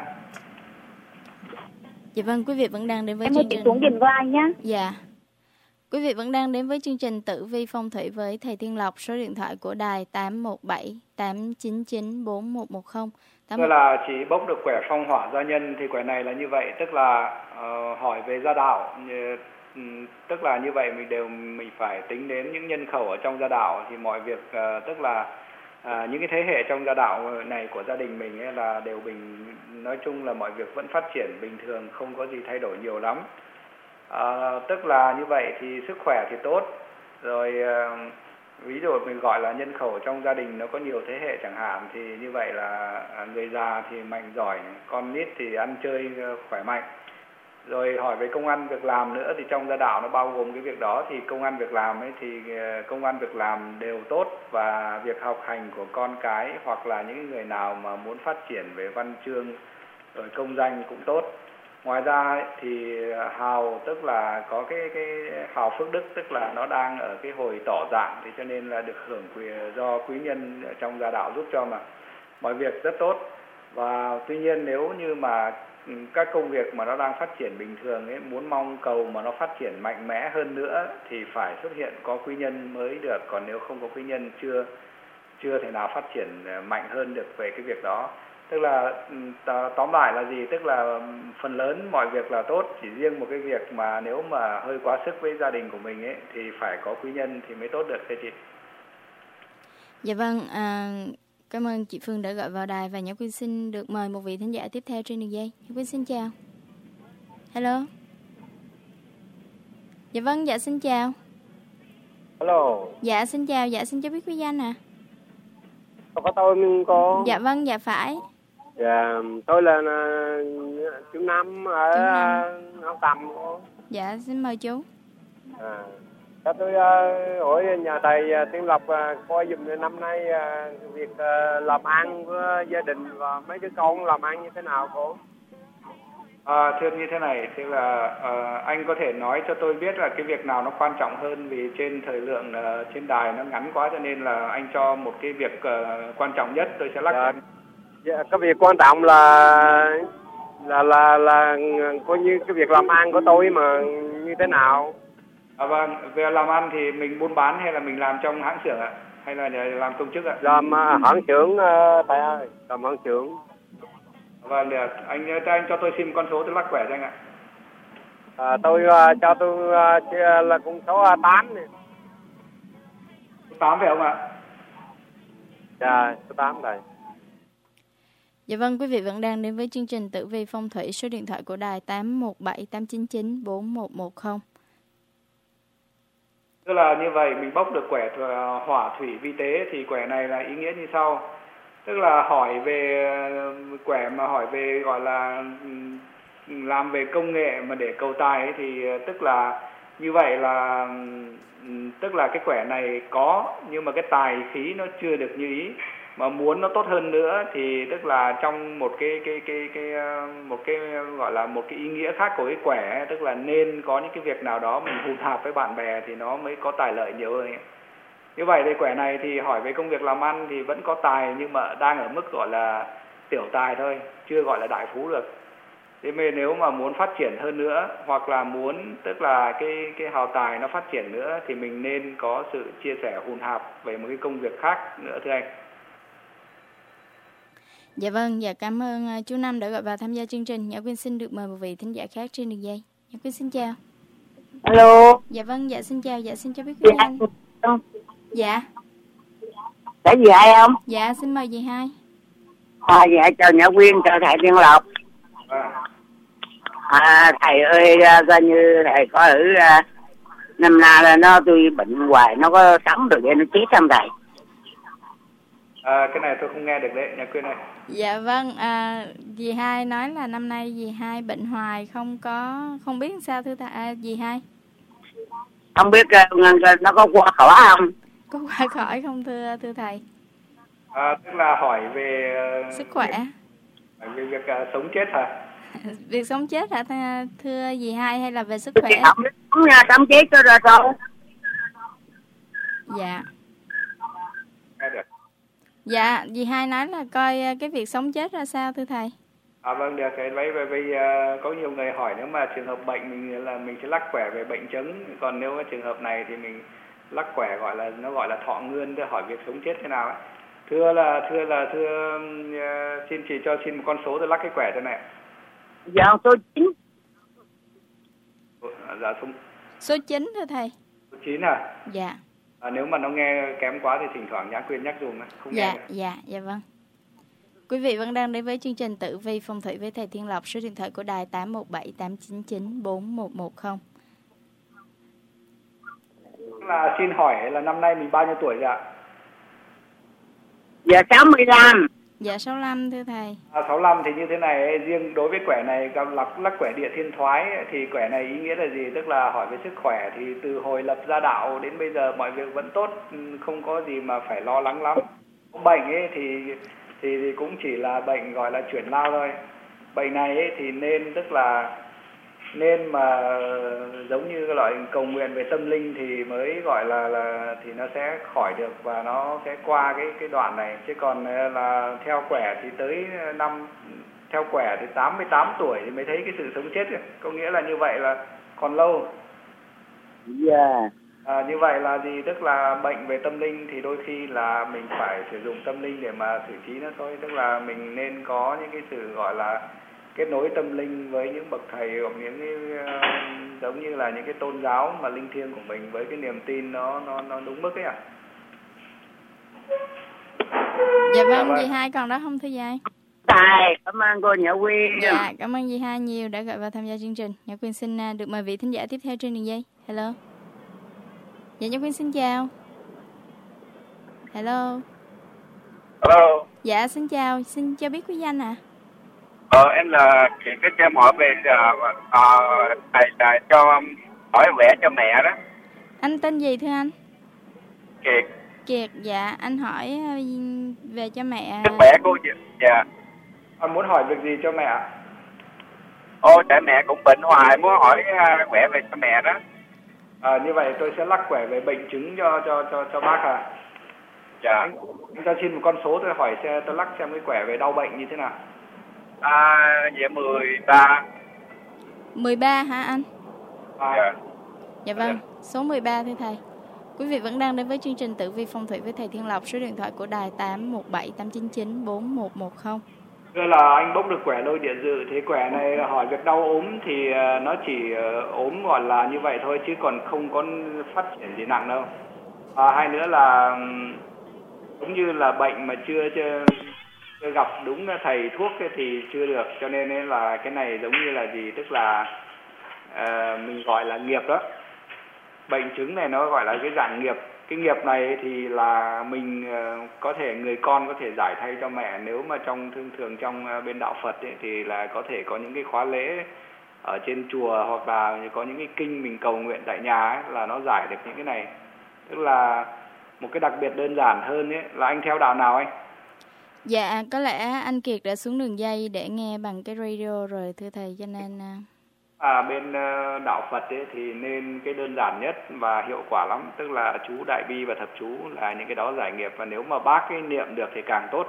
Dạ vâng, quý vị vẫn đang đến với em chương trình. trình. Em xuống điện vai nhá. Dạ. Quý vị vẫn đang đến với chương trình Tử vi phong thủy với thầy Thiên Lộc. Số điện thoại của đài tám một bảy tám chín chín bốn một một không. Tức là chị bốc được quẻ phong hỏa gia nhân, thì quẻ này là như vậy, tức là uh, hỏi về gia đạo. Như, um, tức là như vậy mình đều mình phải tính đến những nhân khẩu ở trong gia đạo, thì mọi việc uh, tức là uh, những cái thế hệ trong gia đạo này của gia đình mình ấy là đều bình, nói chung là mọi việc vẫn phát triển bình thường, không có gì thay đổi nhiều lắm. À, tức là như vậy thì sức khỏe thì tốt, rồi à, ví dụ mình gọi là nhân khẩu trong gia đình nó có nhiều thế hệ chẳng hạn, thì như vậy là người già thì mạnh giỏi, con nít thì ăn chơi khỏe mạnh. Rồi hỏi về công ăn việc làm nữa thì trong gia đạo nó bao gồm cái việc đó, thì công ăn việc làm ấy thì công ăn việc làm đều tốt, và việc học hành của con cái hoặc là những người nào mà muốn phát triển về văn chương rồi công danh cũng tốt. Ngoài ra ấy, thì hào tức là có cái cái hào phước đức, tức là nó đang ở cái hồi tỏ dạng, thì cho nên là được hưởng quyền do quý nhân ở trong gia đạo giúp cho, mà mọi việc rất tốt. Và tuy nhiên nếu như mà các công việc mà nó đang phát triển bình thường ấy, muốn mong cầu mà nó phát triển mạnh mẽ hơn nữa thì phải xuất hiện có quý nhân mới được, còn nếu không có quý nhân chưa chưa thể nào phát triển mạnh hơn được về cái việc đó. Tức là tóm lại là gì? Tức là phần lớn mọi việc là tốt, chỉ riêng một cái việc mà nếu mà hơi quá sức với gia đình của mình ấy thì phải có quý nhân thì mới tốt được thưa chị. Dạ vâng, à, cảm ơn chị Phương đã gọi vào đài, và Nhã Quyên xin được mời một vị thính giả tiếp theo trên đường dây. Nhã Quyên xin chào. Hello. Dạ vâng, dạ xin chào. Hello. Dạ xin chào, dạ xin cho biết quý danh ạ. À? Có tôi mình có. Dạ vâng, dạ phải. Dạ, tôi là chú Năm ở Hồng Tâm. Dạ, xin mời chú. À, cho tôi uh, hỏi nhà thầy uh, Tiên Lộc uh, coi dùm năm nay uh, việc uh, làm ăn với gia đình và mấy đứa con làm ăn như thế nào cô? À, thưa như thế này, thì là uh, anh có thể nói cho tôi biết là cái việc nào nó quan trọng hơn, vì trên thời lượng uh, trên đài nó ngắn quá, cho nên là anh cho một cái việc uh, quan trọng nhất tôi sẽ lắc. Dạ, dạ, cái việc quan trọng là là là là coi như cái việc làm ăn của tôi mà như thế nào? À, vâng, về làm ăn thì mình buôn bán hay là mình làm trong hãng xưởng ạ, hay là làm công chức ạ? Làm uh, hãng xưởng uh, thầy ơi, làm hãng xưởng. Vâng, được. Anh, anh cho tôi xin con số tôi lắc quẻ cho anh ạ. À, tôi uh, cho tôi uh, là con số uh, tám này. tám phải không ạ? Dạ, số tám đây. Dạ vâng, quý vị vẫn đang đến với chương trình Tử Vi Phong Thủy, số điện thoại của đài tám một bảy tám chín chín bốn một một không. Tức là như vậy, mình bốc được quẻ hỏa thủy vi tế thì quẻ này là ý nghĩa như sau. Tức là hỏi về quẻ mà hỏi về gọi là làm về công nghệ mà để cầu tài ấy, thì tức là như vậy là tức là cái quẻ này có, nhưng mà cái tài khí nó chưa được như ý, mà muốn nó tốt hơn nữa thì tức là trong một cái cái cái cái một cái gọi là một cái ý nghĩa khác của cái quẻ ấy, tức là nên có những cái việc nào đó mình hùn hạp với bạn bè thì nó mới có tài lợi nhiều hơn ấy. Như vậy thì quẻ này thì hỏi về công việc làm ăn thì vẫn có tài, nhưng mà đang ở mức gọi là tiểu tài thôi, chưa gọi là đại phú được. Thế nên nếu mà muốn phát triển hơn nữa, hoặc là muốn tức là cái cái hào tài nó phát triển nữa, thì mình nên có sự chia sẻ hùn hạp về một cái công việc khác nữa thưa anh. Dạ vâng, dạ cảm ơn chú Năm đã gọi vào tham gia chương trình. Nhã Quyên xin được mời một vị thính giả khác trên đường dây. Nhã Quyên xin chào. Alo. Dạ vâng, dạ xin chào, dạ xin cho biết quý anh. Dạ. Để gì hai không? Dạ, xin mời dì hai. À, dạ, chào Nhã Quyên, chào thầy Tiên Lộc. À, thầy ơi, coi như thầy có ở năm nay là nó tôi bệnh hoài, nó có sống được vậy nó chết không thầy? À, cái này tôi không nghe được đấy, Nhã Quyên ơi. Dạ vâng, à, dì hai nói là năm nay dì hai bệnh hoài, không có không biết sao thưa thầy, à, dì hai. Không biết nó có qua khỏi không? Có qua khỏi không thưa thưa thầy? À, tức là hỏi về sức khỏe. Hỏi về việc uh, sống chết hả? Việc sống chết hả thưa dì hai, hay là về sức khỏe? Sống nha, sống chết cho rồi sao? Dạ. Nghe được. Dạ, dì hai nói là coi cái việc sống chết ra sao thưa thầy? À vâng, được. Cái đấy bởi vì uh, có nhiều người hỏi nếu mà trường hợp bệnh mình là mình sẽ lắc quẻ về bệnh chấn, còn nếu cái trường hợp này thì mình lắc quẻ gọi là nó gọi là thọ nguyên, để hỏi việc sống chết thế nào ấy. Thưa là thưa là thưa uh, xin chị cho xin một con số tôi lắc cái quẻ thế này. Dạ số chín. Dạ số số chín thưa thầy. Số chín à? Dạ. À, nếu mà nó nghe kém quá thì thỉnh thoảng Nhã Quyên nhắc dùm, không dạ, nghe. Dạ, dạ vâng. Quý vị vẫn đang đến với chương trình Tử Vi Phong Thủy với thầy Thiên Lộc, số điện thoại của đài tám một bảy tám chín chín bốn một một không. Là xin hỏi là năm nay mình bao nhiêu tuổi rồi ạ? Dạ sáu mươi lăm. Dạ sáu mươi lăm thưa thầy. À, sáu mươi lăm thì như thế này, riêng đối với quẻ này lắc, lắc quẻ địa thiên thoái thì quẻ này ý nghĩa là gì? Tức là hỏi về sức khỏe thì từ hồi lập gia đạo đến bây giờ mọi việc vẫn tốt, không có gì mà phải lo lắng lắm. Bệnh ấy thì, thì thì cũng chỉ là bệnh gọi là chuyển lao thôi. Bệnh này ấy thì nên tức là nên mà giống như cái loại cầu nguyện về tâm linh thì mới gọi là là thì nó sẽ khỏi được và nó sẽ qua cái cái đoạn này, chứ còn là theo quẻ thì tới năm theo quẻ thì tám mươi tám tuổi thì mới thấy cái sự sống chết, có nghĩa là như vậy là còn lâu. Dạ. Yeah. À, như vậy là gì? Tức là bệnh về tâm linh thì đôi khi là mình phải sử dụng tâm linh để mà xử trí nó thôi, tức là mình nên có những cái sự gọi là kết nối tâm linh với những bậc thầy hoặc những cái uh, giống như là những cái tôn giáo mà linh thiêng của mình với cái niềm tin nó nó nó đúng mức ấy à. Dạ vâng, dạ, dì Hai còn đó không thưa dạy? Thầy, cảm ơn cô Nhã Quyên. Dạ, cảm ơn dì Hai nhiều đã gọi vào tham gia chương trình. Nhã Quyên xin được mời vị thính giả tiếp theo trên đường dây. Hello. Dạ Nhã Quyên xin chào. Hello. Hello. Dạ xin chào, xin cho biết quý danh ạ. À? Ờ, em là Kiệt, cái cho em hỏi về uh, thầy là cho um, hỏi vẽ cho mẹ đó. Anh tên gì thưa anh? Kiệt. Kiệt, dạ, anh hỏi về cho mẹ. Sức khỏe cô gì? Dạ. Anh muốn hỏi việc gì cho mẹ? Ô, tại mẹ cũng bệnh hoài, muốn hỏi uh, vẽ về cho mẹ đó. À, như vậy tôi sẽ lắc quẻ về bệnh chứng cho cho cho cho bác à. Dạ. Anh, anh cho xin một con số tôi hỏi xem, tôi lắc xem cái quẻ về đau bệnh như thế nào. À, dạ mười ba. mười ba hả anh? À. Dạ. Dạ vâng, số mười ba thưa thầy. Quý vị vẫn đang đến với chương trình Tử Vi Phong Thủy với thầy Thiên Lộc, số điện thoại của đài tám một bảy tám chín chín bốn một một không. Thưa là anh bốc được quẻ lôi địa dự, thế quẻ này hỏi việc đau ốm thì nó chỉ ốm gọi là như vậy thôi chứ còn không có phát triển gì nặng đâu. À, hai nữa là cũng như là bệnh mà chưa chưa gặp đúng thầy thuốc thì chưa được, cho nên là cái này giống như là gì, tức là uh, mình gọi là nghiệp đó. Bệnh chứng này nó gọi là cái dạng nghiệp. Cái nghiệp này thì là mình uh, có thể người con có thể giải thay cho mẹ, nếu mà trong thường thường trong uh, bên đạo Phật ấy, thì là có thể có những cái khóa lễ ở trên chùa hoặc là có những cái kinh mình cầu nguyện tại nhà ấy, là nó giải được những cái này. Tức là một cái đặc biệt đơn giản hơn ấy là anh theo đạo nào anh? Dạ, có lẽ anh Kiệt đã xuống đường dây để nghe bằng cái radio rồi thưa thầy, cho nên... À, bên uh, đạo Phật ấy, thì nên cái đơn giản nhất và hiệu quả lắm, tức là chú Đại Bi và Thập Chú là những cái đó giải nghiệp, và nếu mà bác cái niệm được thì càng tốt.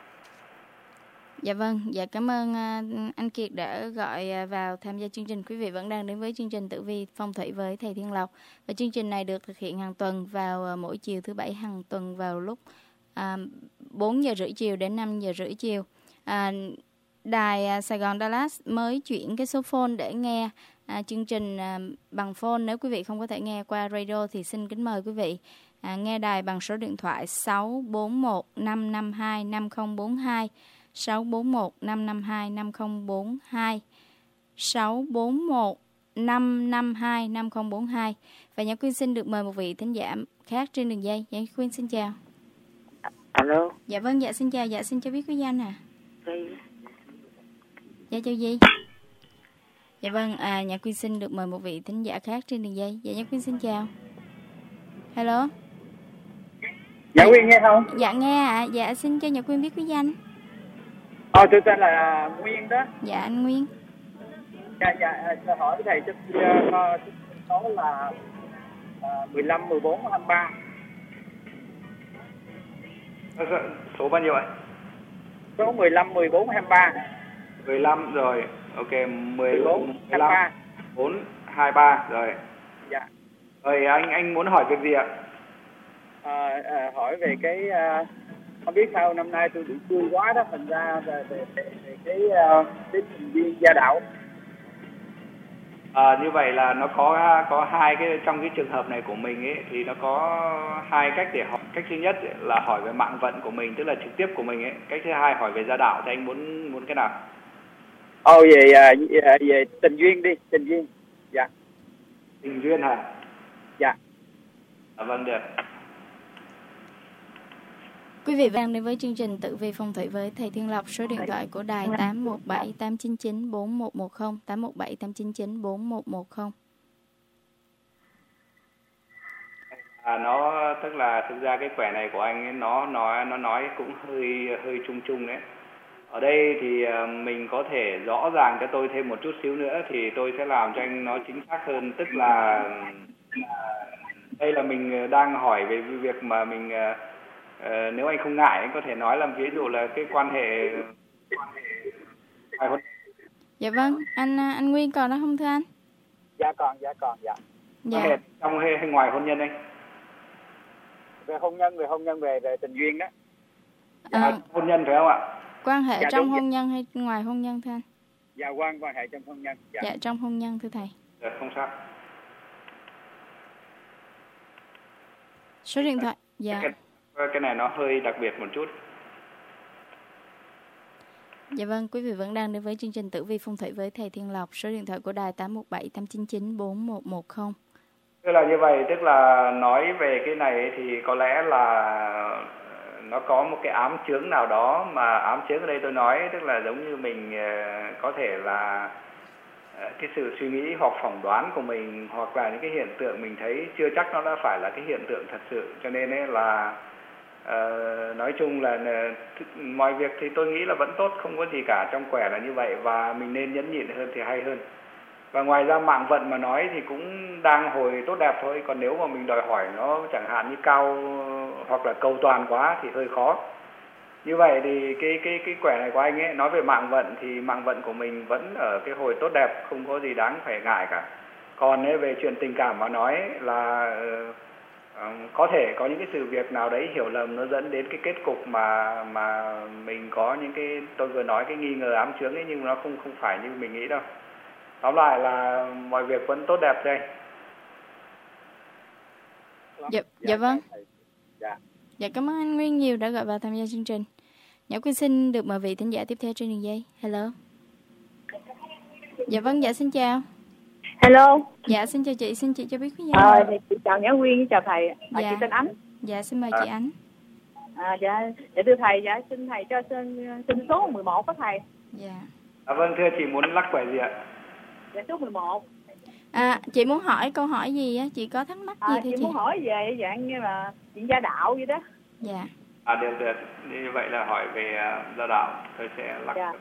Dạ vâng, dạ cảm ơn uh, anh Kiệt đã gọi vào tham gia chương trình. Quý vị vẫn đang đến với chương trình Tử Vi Phong Thủy với thầy Thiên Lộc, và chương trình này được thực hiện hàng tuần vào uh, mỗi chiều thứ bảy hàng tuần vào lúc uh, bốn giờ rưỡi chiều đến năm giờ rưỡi chiều. À, đài Sài Gòn Dallas mới chuyển cái số phone để nghe à, chương trình à, bằng phone. Nếu quý vị không có thể nghe qua radio thì xin kính mời quý vị à, nghe đài bằng số điện thoại sáu bốn một năm năm hai năm không bốn hai, sáu bốn một năm năm hai năm không bốn hai, sáu bốn một năm năm hai năm không bốn hai. Và Nhã Quyên xin được mời một vị thính giả khác trên đường dây. Nhã Quyên xin chào. Alo. Dạ vâng, dạ xin chào, dạ xin cho biết quý danh à. Đây. Dạ chào gì? Dạ vâng, à, Nhã Quyên xin được mời một vị thính giả khác trên đường dây. Dạ Nhã Quyên xin chào. Hello. Dạ Quyên nghe không? Dạ nghe ạ, à. Dạ xin cho Nhã Quyên biết quý danh. Ờ, tôi tên là Nguyên đó. Dạ anh Nguyên. Dạ, dạ, cho hỏi thầy cho số là mười lăm, mười bốn, hai mươi ba. Số bao nhiêu ạ? Số mười lăm, mười bốn, hai mươi ba. mười lăm rồi, ok, mười bốn, hai mươi ba. bốn, hai mươi ba rồi. Dạ. Rồi anh anh muốn hỏi việc gì ạ? À, à, hỏi về cái à, không biết sao năm nay tôi bị vui quá đó, thành ra về, về, về, về cái uh, cái thành viên gia đạo. À, như vậy là nó có có hai cái trong cái trường hợp này của mình ấy thì nó có hai cách để hỏi. Cách thứ nhất ấy, là hỏi về mạng vận của mình, tức là trực tiếp của mình ấy. Cách thứ hai hỏi về gia đạo, thì anh muốn muốn cái nào? Ồ, về về tình duyên đi, tình duyên. Dạ. Tình duyên hả? Dạ. À, vâng được. Quý vị đang đến với chương trình Tử vi phong thủy với thầy Thiên Lộc. Số điện thoại của đài tám một bảy tám chín chín bốn một một không, tám một bảy tám chín chín bốn một một không. À, nó tức là thực ra cái quẻ này của anh ấy, nó nói nó nói cũng hơi hơi chung chung đấy. Ở đây thì mình có thể rõ ràng cho tôi thêm một chút xíu nữa thì tôi sẽ làm cho anh nó chính xác hơn. Tức là đây là mình đang hỏi về việc mà mình uh, nếu anh không ngại anh có thể nói là ví dụ là cái quan hệ. Dạ vâng, anh anh Nguyên còn đó không thưa anh? Dạ còn, dạ còn, dạ. Dạ. Quan hệ trong hay, hay ngoài hôn nhân anh? Về hôn nhân, về hôn nhân về, về tình duyên đó. Dạ, à, hôn nhân phải không ạ? Quan hệ dạ, trong hôn dạ. nhân hay ngoài hôn nhân thưa anh? Dạ quan quan hệ trong hôn nhân. Dạ, dạ trong hôn nhân thưa thầy. Dạ không sao. Số điện thoại. Dạ. Cái, cái này nó hơi đặc biệt một chút. Dạ vâng, quý vị vẫn đang đến với chương trình Tử vi phong thủy với thầy Thiên Lộc. Số điện thoại của đài tám một bảy tám chín chín bốn một một không. Tức là như vậy, tức là nói về cái này thì có lẽ là nó có một cái ám chướng nào đó, mà ám chướng ở đây tôi nói tức là giống như mình có thể là cái sự suy nghĩ hoặc phỏng đoán của mình, hoặc là những cái hiện tượng mình thấy chưa chắc nó đã phải là cái hiện tượng thật sự. Cho nên ấy là uh, nói chung là uh, mọi việc thì tôi nghĩ là vẫn tốt, không có gì cả, trong quẻ là như vậy, và mình nên nhẫn nhịn hơn thì hay hơn. Và ngoài ra mạng vận mà nói thì cũng đang hồi tốt đẹp thôi, còn nếu mà mình đòi hỏi nó chẳng hạn như cao hoặc là cầu toàn quá thì hơi khó. Như vậy thì cái cái cái quẻ này của anh ấy nói về mạng vận thì mạng vận của mình vẫn ở cái hồi tốt đẹp, không có gì đáng phải ngại cả. Còn ấy, về chuyện tình cảm mà nói là uh, có thể có những cái sự việc nào đấy hiểu lầm nó dẫn đến cái kết cục mà mà mình có những cái tôi vừa nói cái nghi ngờ ám chướng ấy, nhưng mà nó không không phải như mình nghĩ đâu. Tóm lại là mọi việc vẫn tốt đẹp đây. Dạ, dạ vâng. Dạ. Dạ cảm ơn anh Nguyên nhiều đã gọi vào tham gia chương trình. Nhỏ Quyên xin được mời vị thính giả tiếp theo trên đường dây. Hello. Dạ vâng, dạ xin chào. Hello. Dạ xin chào chị, xin chị cho biết quý vị. Ờ, chị chào Nhã Nguyên, chào thầy. À, dạ. Chị tên Ánh. Dạ xin mời à. chị Ánh. À, dạ, dạ thưa thầy, dạ xin thầy cho xin, xin số mười một có thầy. Dạ. À, vâng, thưa chị muốn lắc quẻ gì ạ? Dạ số mười một. À, chị muốn hỏi câu hỏi gì á? Chị có thắc mắc gì à, thưa chị? Chị muốn hỏi về dạng như là chuyện gia đạo vậy đó. Dạ. À được được, như vậy là hỏi về uh, gia đạo, tôi sẽ lắc. Dạ.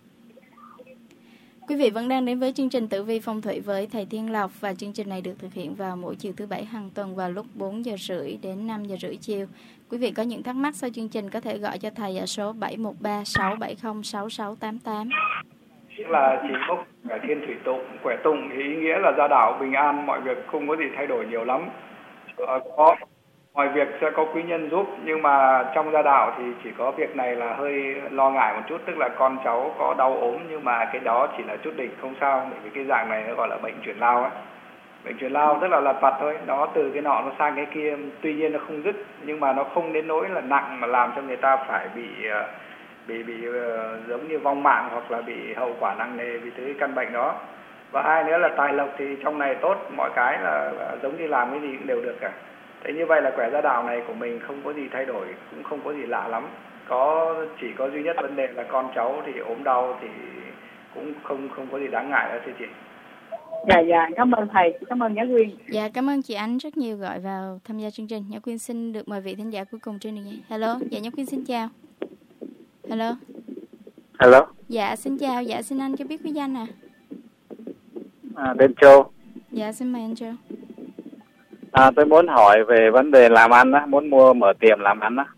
Quý vị vẫn đang đến với chương trình Tử vi phong thủy với thầy Thiên Lộc, và chương trình này được thực hiện vào mỗi chiều thứ bảy hàng tuần vào lúc bốn giờ rưỡi đến năm giờ rưỡi chiều. Quý vị có những thắc mắc sau chương trình có thể gọi cho thầy ở số bảy một ba sáu bảy không sáu sáu tám tám. Tức là chỉ có quẻ thiên thủy tụng, quẻ tụng thì ý nghĩa là gia đạo bình an, mọi việc không có gì thay đổi nhiều lắm. Ờ, có mọi việc sẽ có quý nhân giúp, nhưng mà trong gia đạo thì chỉ có việc này là hơi lo ngại một chút, tức là con cháu có đau ốm, nhưng mà cái đó chỉ là chút đỉnh, không sao, bởi vì cái dạng này nó gọi là bệnh chuyển lao ấy. Bệnh chuyển lao rất là lặt vặt thôi, nó từ cái nọ nó sang cái kia, tuy nhiên nó không dứt, nhưng mà nó không đến nỗi là nặng mà làm cho người ta phải bị bị bị uh, giống như vong mạng hoặc là bị hậu quả nặng nề vì cái căn bệnh đó. Và hai nữa là tài lộc thì trong này tốt, mọi cái là, là giống như làm cái gì cũng đều được cả. Thế như vậy là quẻ gia đạo này của mình không có gì thay đổi, cũng không có gì lạ lắm. Có chỉ có duy nhất vấn đề là con cháu thì ốm đau thì cũng không không có gì đáng ngại đó thưa chị. Dạ dạ, cảm ơn thầy, cảm ơn Nhã Quyên. Dạ cảm ơn chị Ánh rất nhiều gọi vào tham gia chương trình. Nhã Quyên xin được mời vị thính giả cuối cùng trên đường dây. Hello, dạ Nhã Quyên xin chào. Hello. Hello. Dạ xin chào, dạ xin anh cho biết quý danh à. À, tên Châu. Dạ xin mời anh Châu. À, tôi muốn hỏi về vấn đề làm ăn á, muốn mua mở tiệm làm ăn á.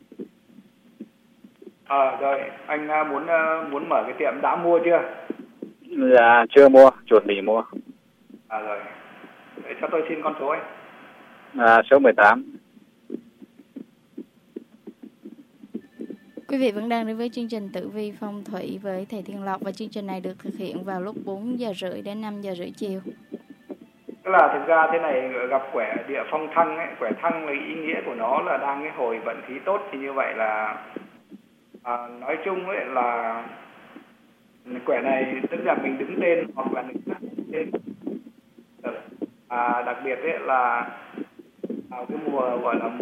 À, rồi, anh muốn muốn mở cái tiệm đã mua chưa? Dạ chưa mua, chuẩn bị mua. À rồi, để cho tôi xin con số anh. À, số mười tám. Quý vị vẫn đang đến với chương trình Tử vi phong thủy với thầy Thiên Lộc, và chương trình này được thực hiện vào lúc bốn giờ rưỡi đến năm giờ rưỡi chiều. Tức là thực ra thế này, gặp quẻ địa phong thăng ấy, quẻ thăng là ý nghĩa của nó là đang cái hồi vận khí tốt, thì như vậy là à, nói chung ấy là quẻ này tức là mình đứng tên hoặc là mình đứng tên. À, đặc biệt ấy là vào cái mùa gọi là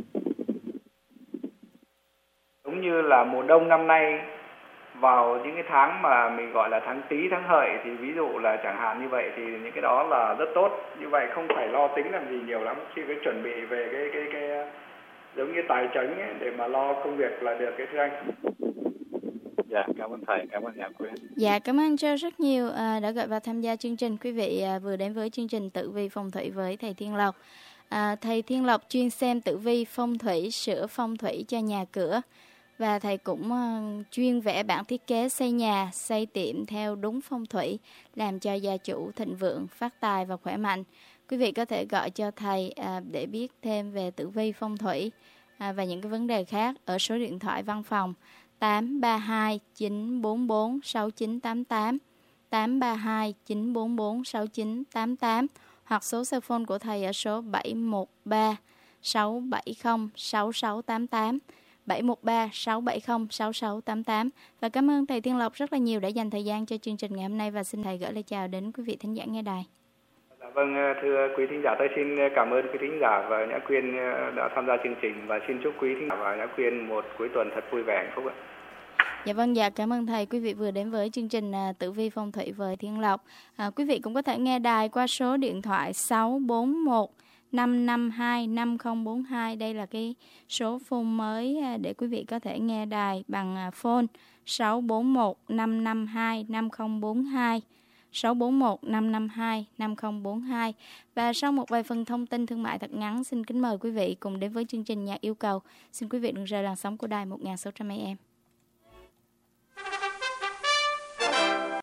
giống như là mùa đông năm nay, vào những cái tháng mà mình gọi là tháng Tý, tháng Hợi, thì ví dụ là chẳng hạn như vậy thì những cái đó là rất tốt. Như vậy không phải lo tính làm gì nhiều lắm, khi cái chuẩn bị về cái cái cái giống như tài chánh ấy, để mà lo công việc là được, cái thưa anh. Dạ, cảm ơn thầy, cảm ơn Nhã Quyên. Dạ, cảm ơn cho rất nhiều à, đã gọi vào tham gia chương trình. Quý vị à, vừa đến với chương trình Tử vi phong thủy với thầy Thiên Lộc. À, thầy Thiên Lộc chuyên xem tử vi phong thủy, sửa phong thủy cho nhà cửa. Và thầy cũng uh, chuyên vẽ bản thiết kế xây nhà, xây tiệm theo đúng phong thủy, làm cho gia chủ thịnh vượng, phát tài và khỏe mạnh. Quý vị có thể gọi cho thầy uh, để biết thêm về tử vi phong thủy uh, và những cái vấn đề khác ở số điện thoại văn phòng tám ba hai chín bốn bốn sáu chín tám tám, tám ba hai chín bốn bốn sáu chín tám tám, hoặc số cell phone của thầy ở số bảy một ba sáu bảy không sáu sáu tám tám, bảy một ba sáu bảy không sáu sáu tám tám. Và cảm ơn thầy Thiên Lộc rất là nhiều đã dành thời gian cho chương trình ngày hôm nay, và xin thầy gửi lời chào đến quý vị thính giả nghe đài. Dạ, vâng, thưa quý thính giả, tôi xin cảm ơn quý thính giả và Nhã Quyên đã tham gia chương trình, và xin chúc quý thính giả và Nhã Quyên một cuối tuần thật vui vẻ hạnh phúc ạ. Dạ vâng, dạ cảm ơn thầy. Quý vị vừa đến với chương trình Tử vi phong thủy với Thiên Lộc. À, quý vị cũng có thể nghe đài qua số điện thoại sáu bốn một năm năm hai năm không bốn hai. Đây là cái số phone mới để quý vị có thể nghe đài bằng phone sáu bốn một năm năm hai năm không bốn hai, sáu bốn một năm năm hai năm không bốn hai. Và sau một vài phần thông tin thương mại thật ngắn, xin kính mời quý vị cùng đến với chương trình Nhạc Yêu Cầu. Xin quý vị đừng rời làn sóng của đài một nghìn sáu trăm A M.